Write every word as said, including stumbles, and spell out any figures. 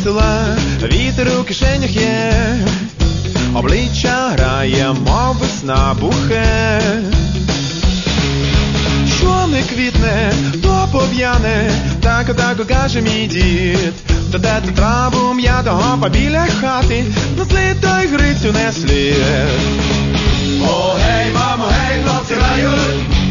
весела, вітер у кишенях є, обличчя грає, мов весна бухе. Що не квітне, то пов'яне, так, так, каже мій дід. Та де ту траву м'ятого побіля хати, на слід той грицю не слід. О, гей, мамо, гей, хлопці грають,